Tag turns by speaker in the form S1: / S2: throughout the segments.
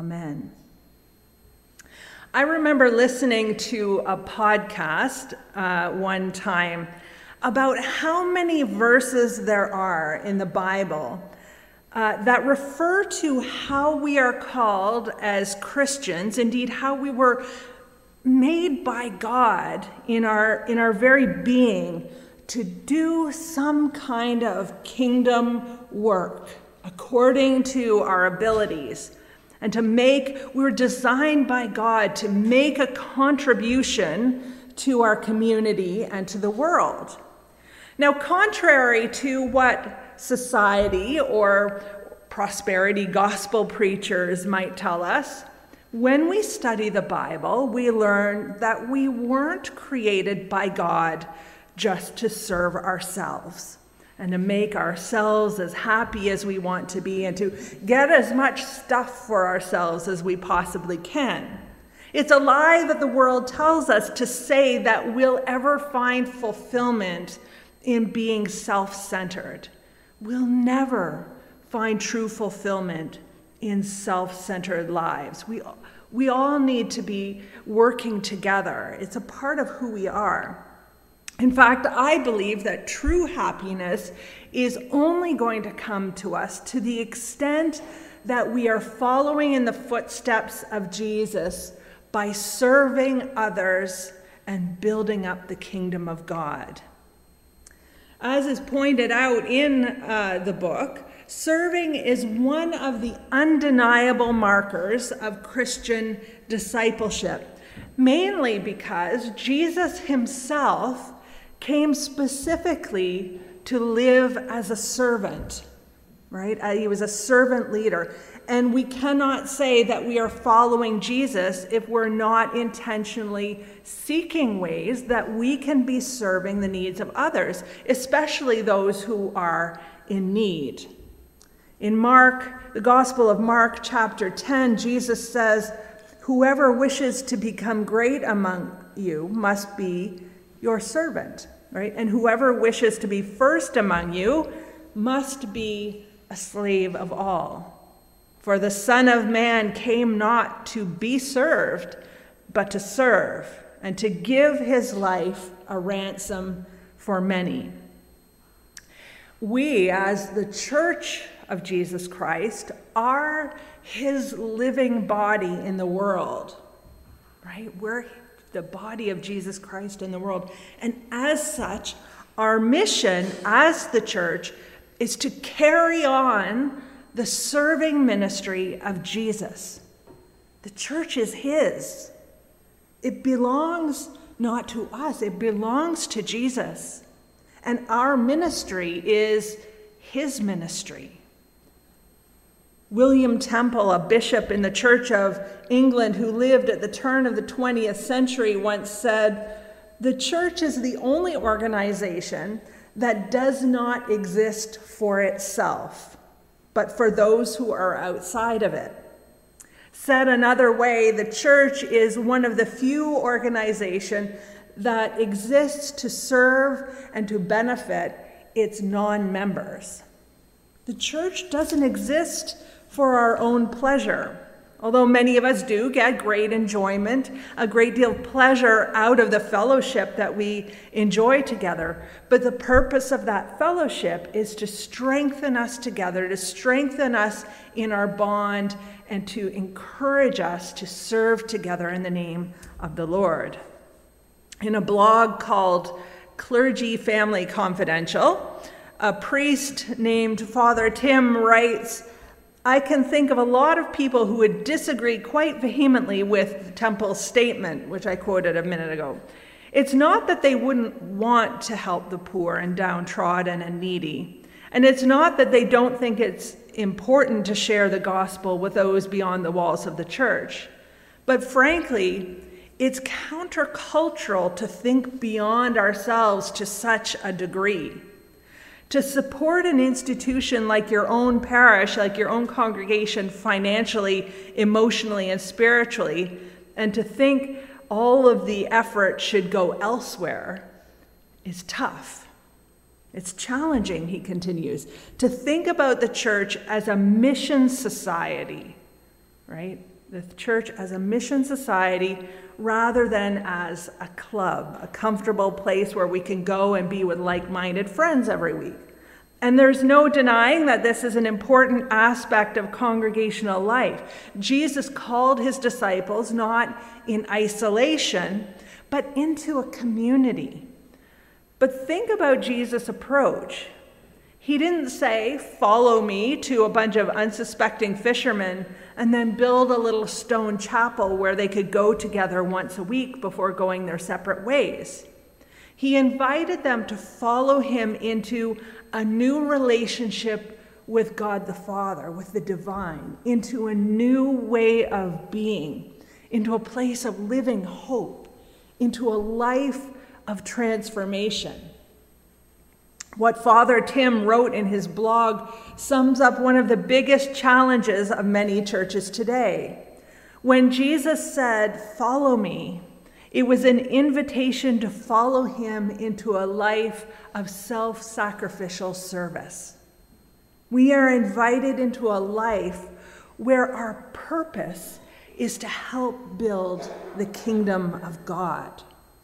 S1: Amen. I remember listening to a podcast one time about how many verses there are in the Bible that refer to how we are called as Christians, indeed how we were made by God in our very being to do some kind of kingdom work according to our abilities. And we were designed by God to make a contribution to our community and to the world. Now, contrary to what society or prosperity gospel preachers might tell us, when we study the Bible, we learn that we weren't created by God just to serve ourselves and to make ourselves as happy as we want to be and to get as much stuff for ourselves as we possibly can. It's a lie that the world tells us to say that we'll ever find fulfillment in being self-centered. We'll never find true fulfillment in self-centered lives. We all need to be working together. It's a part of who we are. In fact, I believe that true happiness is only going to come to us to the extent that we are following in the footsteps of Jesus by serving others and building up the kingdom of God. As is pointed out in the book, serving is one of the undeniable markers of Christian discipleship, mainly because Jesus himself came specifically to live as a servant, right? He was a servant leader. And we cannot say that we are following Jesus if we're not intentionally seeking ways that we can be serving the needs of others, especially those who are in need. In Mark, the Gospel of Mark, chapter 10, Jesus says, "Whoever wishes to become great among you must be your servant," right? And whoever wishes to be first among you must be a slave of all. For the Son of Man came not to be served, but to serve, and to give his life a ransom for many. We, as the Church of Jesus Christ, are his living body in the world, right? We're the body of Jesus Christ in the world. And as such, our mission as the church is to carry on the serving ministry of Jesus. The church is his. It belongs not to us, it belongs to Jesus. And our ministry is his ministry. William Temple, a bishop in the Church of England who lived at the turn of the 20th century, once said, "The church is the only organization that does not exist for itself, but for those who are outside of it." Said another way, the church is one of the few organizations that exists to serve and to benefit its non-members. The church doesn't exist for our own pleasure, although many of us do get great enjoyment, a great deal of pleasure out of the fellowship that we enjoy together. But the purpose of that fellowship is to strengthen us together, to strengthen us in our bond, and to encourage us to serve together in the name of the Lord. In a blog called Clergy Family Confidential, a priest named Father Tim writes, "I can think of a lot of people who would disagree quite vehemently with Temple's statement," which I quoted a minute ago. "It's not that they wouldn't want to help the poor and downtrodden and needy. And it's not that they don't think it's important to share the gospel with those beyond the walls of the church. But frankly, it's countercultural to think beyond ourselves to such a degree. To support an institution like your own parish, like your own congregation financially, emotionally, and spiritually, and to think all of the effort should go elsewhere is tough. It's challenging," he continues, "to think about the church as a mission society right? The church as a mission society rather than as a club, a comfortable place where we can go and be with like-minded friends every week. And there's no denying that this is an important aspect of congregational life. Jesus called his disciples not in isolation, but into a community. But think about Jesus' approach. He didn't say, "Follow me," to a bunch of unsuspecting fishermen and then build a little stone chapel where they could go together once a week before going their separate ways. He invited them to follow him into a new relationship with God the Father, with the divine, into a new way of being, into a place of living hope, into a life of transformation. What Father Tim wrote in his blog sums up one of the biggest challenges of many churches today. When Jesus said, "Follow me," it was an invitation to follow him into a life of self-sacrificial service. We are invited into a life where our purpose is to help build the kingdom of God.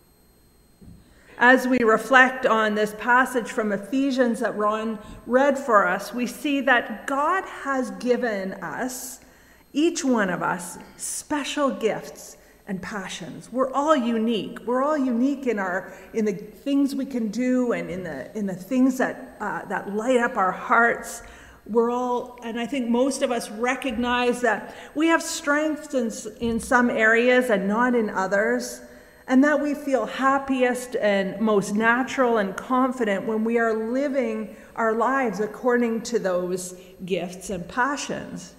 S1: As we reflect on this passage from Ephesians that Ron read for us, we see that God has given us, each one of us, special gifts and passions. We're all unique. We're all unique in the things we can do and in the things that light up our hearts. And I think most of us recognize that we have strengths in some areas and not in others, and that we feel happiest and most natural and confident when we are living our lives according to those gifts and passions.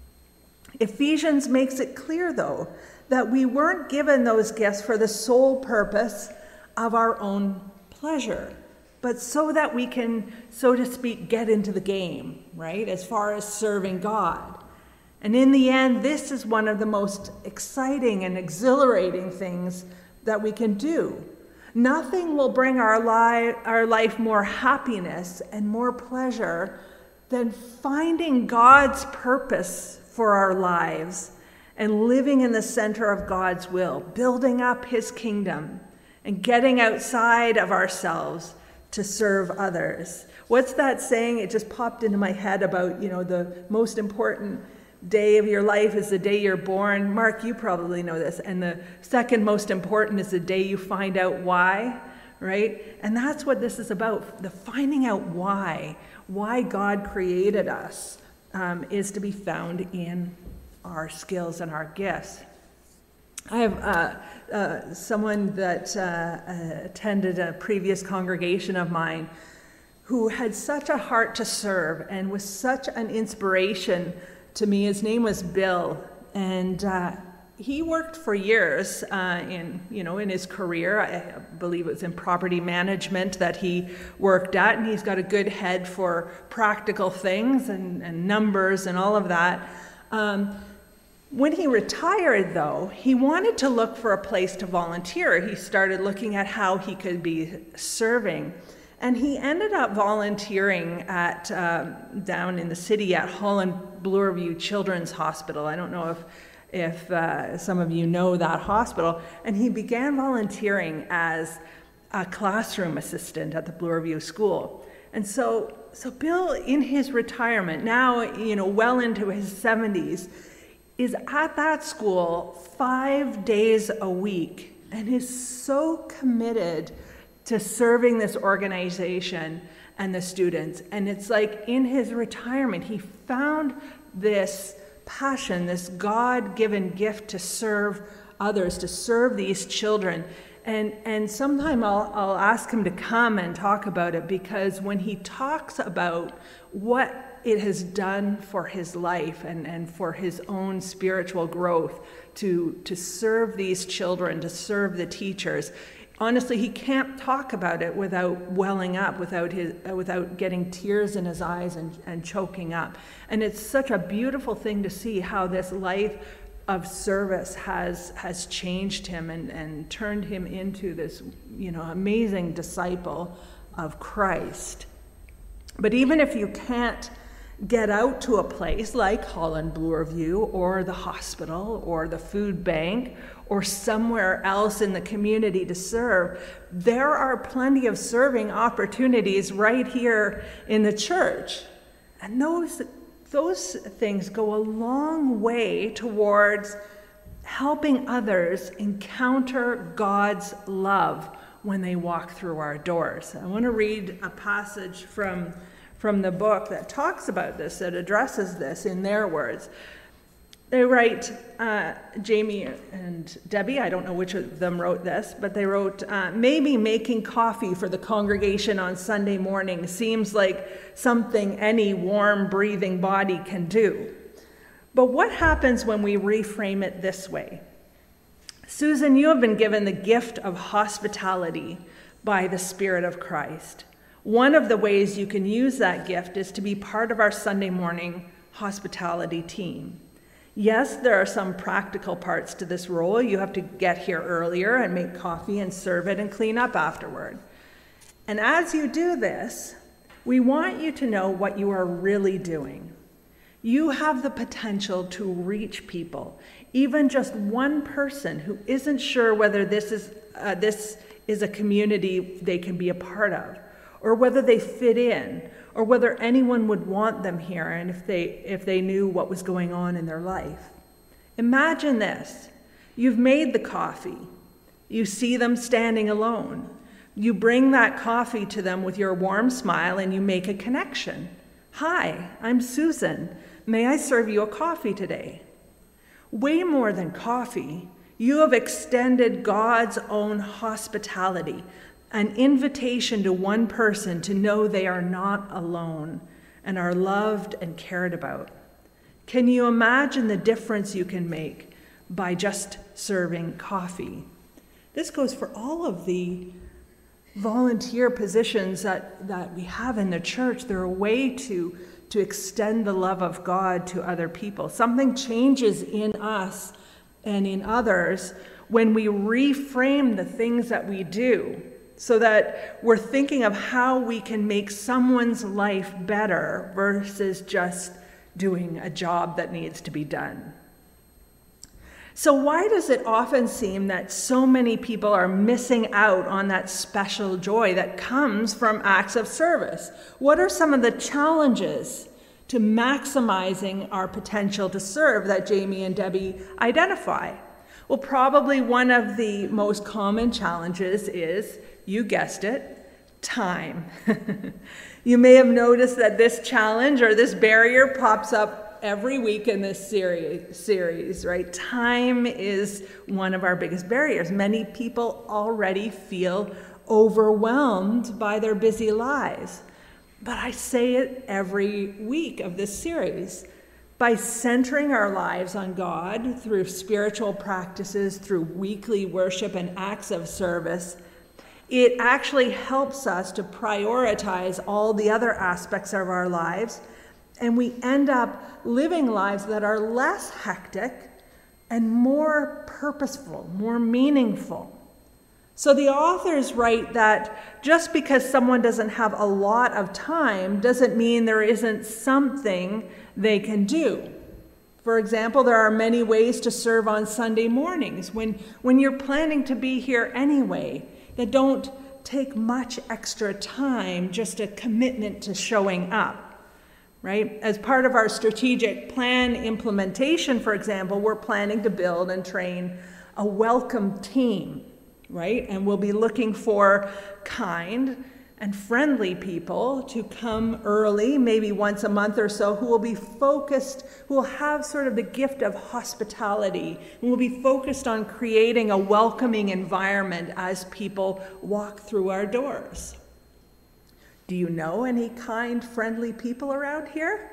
S1: Ephesians makes it clear, though, that we weren't given those gifts for the sole purpose of our own pleasure, but so that we can, so to speak, get into the game, right, as far as serving God. And in the end, this is one of the most exciting and exhilarating things that we can do. Nothing will bring our life more happiness and more pleasure than finding God's purpose for our lives and living in the center of God's will, building up his kingdom and getting outside of ourselves to serve others. What's that saying? It just popped into my head about, the most important day of your life is the day you're born. Mark, you probably know this. And the second most important is the day you find out why, right? And that's what this is about. The finding out why God created us is to be found in our skills and our gifts. I have someone that attended a previous congregation of mine who had such a heart to serve and was such an inspiration to me. His name was Bill, and he worked for years in his career. I believe it was in property management that he worked at, and he's got a good head for practical things and numbers and all of that. When he retired, though, he wanted to look for a place to volunteer. He started looking at how he could be serving. And he ended up volunteering at down in the city at Holland Bloorview Children's Hospital. I don't know if some of you know that hospital. And he began volunteering as a classroom assistant at the Bloorview School. And so Bill, in his retirement, now well into his 70s, is at that school 5 days a week and is so committed to serving this organization and the students. And it's like in his retirement, he found this passion, this God-given gift to serve others, to serve these children. And sometime I'll ask him to come and talk about it, because when he talks about what it has done for his life and for his own spiritual growth to serve these children, to serve the teachers, honestly, he can't talk about it without welling up, without getting tears in his eyes and choking up. And it's such a beautiful thing to see how this life of service has changed him and turned him into this, amazing disciple of Christ. But even if you can't get out to a place like Holland Bloorview or the hospital or the food bank or somewhere else in the community to serve, there are plenty of serving opportunities right here in the church. And those things go a long way towards helping others encounter God's love when they walk through our doors. I want to read a passage from the book that talks about this, that addresses this in their words. They write, Jamie and Debbie, I don't know which of them wrote this, but they wrote, maybe making coffee for the congregation on Sunday morning seems like something any warm, breathing body can do. But what happens when we reframe it this way? Susan, you have been given the gift of hospitality by the Spirit of Christ. One of the ways you can use that gift is to be part of our Sunday morning hospitality team. Yes, there are some practical parts to this role. You have to get here earlier and make coffee and serve it and clean up afterward. And as you do this, we want you to know what you are really doing. You have the potential to reach people, even just one person who isn't sure whether this is a community they can be a part of, or whether they fit in, or whether anyone would want them here, and if they knew what was going on in their life. Imagine this. You've made the coffee. You see them standing alone. You bring that coffee to them with your warm smile, and you make a connection. Hi, I'm Susan. May I serve you a coffee today? Way more than coffee, you have extended God's own hospitality, an invitation to one person to know they are not alone and are loved and cared about. Can you imagine the difference you can make by just serving coffee? This goes for all of the volunteer positions that we have in the church. They're a way to extend the love of God to other people. Something changes in us and in others when we reframe the things that we do, so that we're thinking of how we can make someone's life better versus just doing a job that needs to be done. So why does it often seem that so many people are missing out on that special joy that comes from acts of service? What are some of the challenges to maximizing our potential to serve that Jamie and Debbie identify? Well, probably one of the most common challenges is, you guessed it, time. You may have noticed that this challenge or this barrier pops up every week in this series, right? Time is one of our biggest barriers. Many people already feel overwhelmed by their busy lives. But I say it every week of this series. By centering our lives on God through spiritual practices, through weekly worship and acts of service, it actually helps us to prioritize all the other aspects of our lives, and we end up living lives that are less hectic and more purposeful, more meaningful. So the authors write that just because someone doesn't have a lot of time doesn't mean there isn't something they can do. For example, there are many ways to serve on Sunday mornings when you're planning to be here anyway, that don't take much extra time, just a commitment to showing up. Right? As part of our strategic plan implementation, for example, we're planning to build and train a welcome team, right? And we'll be looking for kind and friendly people to come early, maybe once a month or so, who will be focused, who will have sort of the gift of hospitality, and will be focused on creating a welcoming environment as people walk through our doors. Do you know any kind, friendly people around here?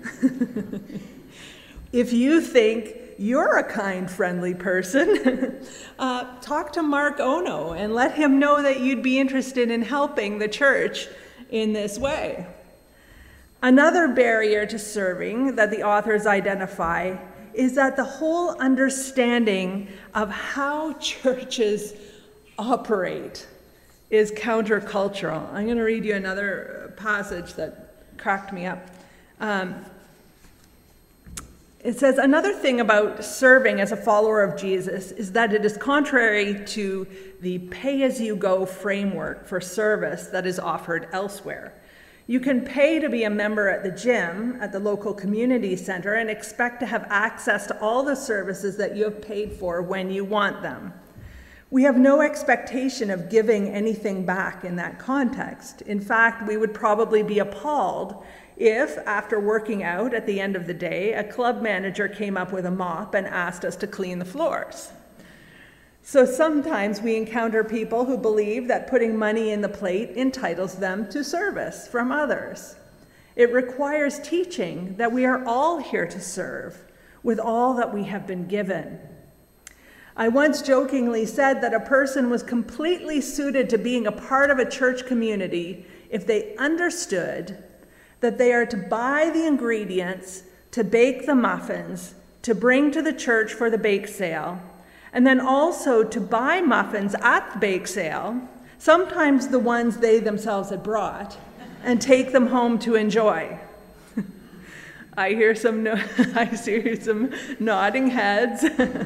S1: If you think you're a kind, friendly person, talk to Mark Ono and let him know that you'd be interested in helping the church in this way. Another barrier to serving that the authors identify is that the whole understanding of how churches operate is countercultural. I'm going to read you another passage that cracked me up. It says, another thing about serving as a follower of Jesus is that it is contrary to the pay-as-you-go framework for service that is offered elsewhere. You can pay to be a member at the gym at the local community center and expect to have access to all the services that you have paid for when you want them. We have no expectation of giving anything back in that context. In fact, we would probably be appalled if, after working out at the end of the day, a club manager came up with a mop and asked us to clean the floors. So sometimes we encounter people who believe that putting money in the plate entitles them to service from others. It requires teaching that we are all here to serve with all that we have been given. I once jokingly said that a person was completely suited to being a part of a church community if they understood that they are to buy the ingredients, to bake the muffins, to bring to the church for the bake sale, and then also to buy muffins at the bake sale, sometimes the ones they themselves had brought, and take them home to enjoy. I hear some nodding heads,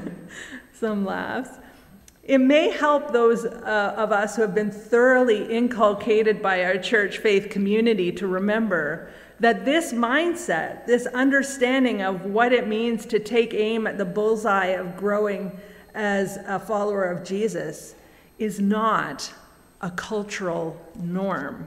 S1: some laughs. It may help those of us who have been thoroughly inculcated by our church faith community to remember that this mindset, this understanding of what it means to take aim at the bullseye of growing as a follower of Jesus, is not a cultural norm.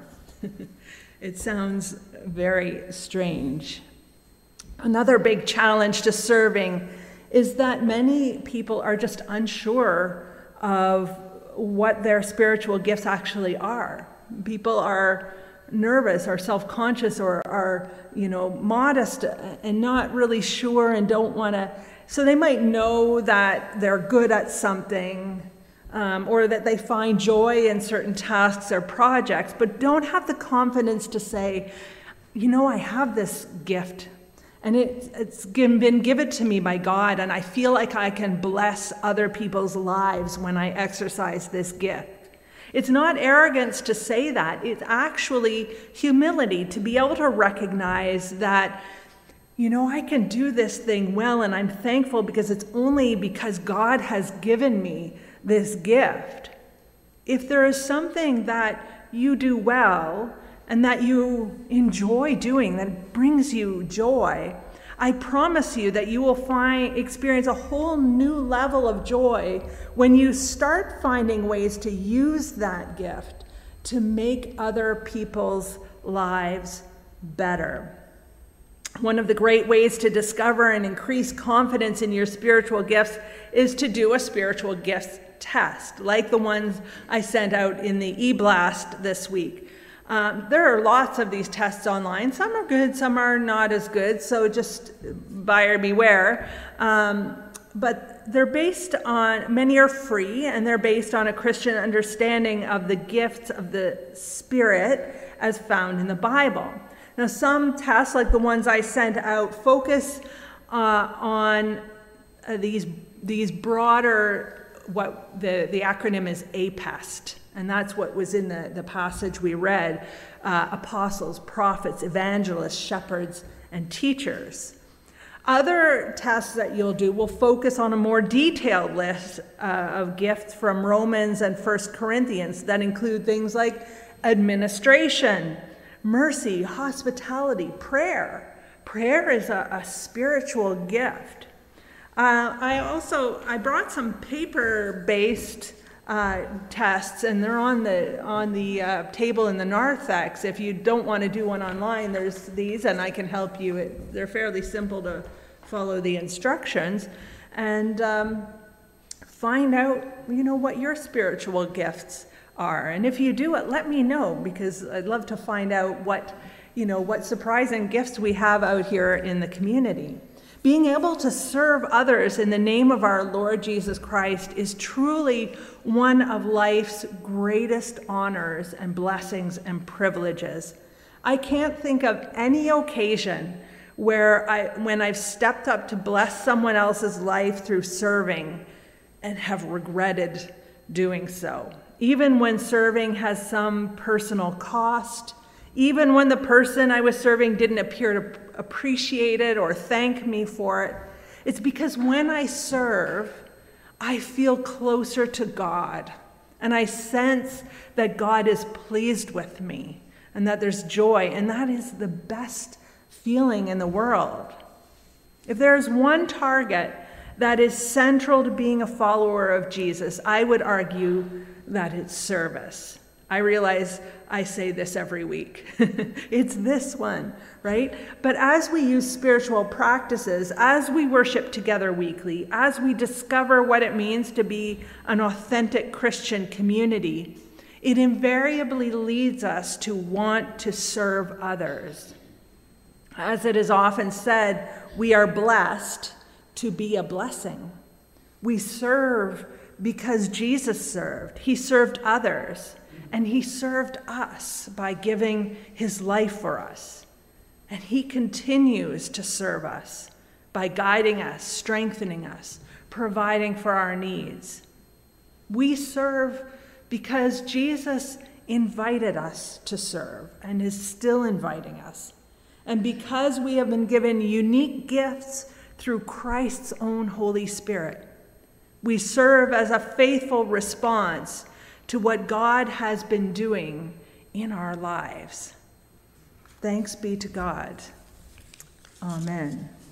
S1: It sounds very strange. Another big challenge to serving is that many people are just unsure of what their spiritual gifts actually are. People are nervous or self-conscious or are, modest and not really sure and don't want to. So they might know that they're good at something or that they find joy in certain tasks or projects, but don't have the confidence to say, I have this gift. And it's been given to me by God, and I feel like I can bless other people's lives when I exercise this gift. It's not arrogance to say that. It's actually humility to be able to recognize that, I can do this thing well, and I'm thankful because it's only because God has given me this gift. If there is something that you do well, and that you enjoy doing, that brings you joy, I promise you that you will experience a whole new level of joy when you start finding ways to use that gift to make other people's lives better. One of the great ways to discover and increase confidence in your spiritual gifts is to do a spiritual gifts test, like the ones I sent out in the e-blast this week. There are lots of these tests online. Some are good, some are not as good, so just buyer beware. But they're many are free, and they're based on a Christian understanding of the gifts of the Spirit as found in the Bible. Now, some tests, like the ones I sent out, focus on these broader, what the acronym is APEST. And that's what was in the passage we read, apostles, prophets, evangelists, shepherds, and teachers. Other tests that you'll do will focus on a more detailed list of gifts from Romans and 1 Corinthians that include things like administration, mercy, hospitality, prayer. Prayer is a spiritual gift. I brought some paper-based tests, and they're on the table in the narthex. If you don't want to do one online, there's these, and I can help you. They're fairly simple to follow the instructions, and find out, what your spiritual gifts are. And if you do it, let me know, because I'd love to find out what surprising gifts we have out here in the community. Being able to serve others in the name of our Lord Jesus Christ is truly one of life's greatest honors and blessings and privileges. I can't think of any occasion when I've stepped up to bless someone else's life through serving and have regretted doing so. Even when serving has some personal cost, even when the person I was serving didn't appear to appreciate it or thank me for it. It's because when I serve, I feel closer to God, and I sense that God is pleased with me and that there's joy, and that is the best feeling in the world. If there is one target that is central to being a follower of Jesus, I would argue that it's service. I realize I say this every week. It's this one, right? But as we use spiritual practices, as we worship together weekly, as we discover what it means to be an authentic Christian community, it invariably leads us to want to serve others. As it is often said, we are blessed to be a blessing. We serve because Jesus served. He served others, and he served us by giving his life for us. And he continues to serve us by guiding us, strengthening us, providing for our needs. We serve because Jesus invited us to serve and is still inviting us. And because we have been given unique gifts through Christ's own Holy Spirit, we serve as a faithful response to what God has been doing in our lives. Thanks be to God. Amen.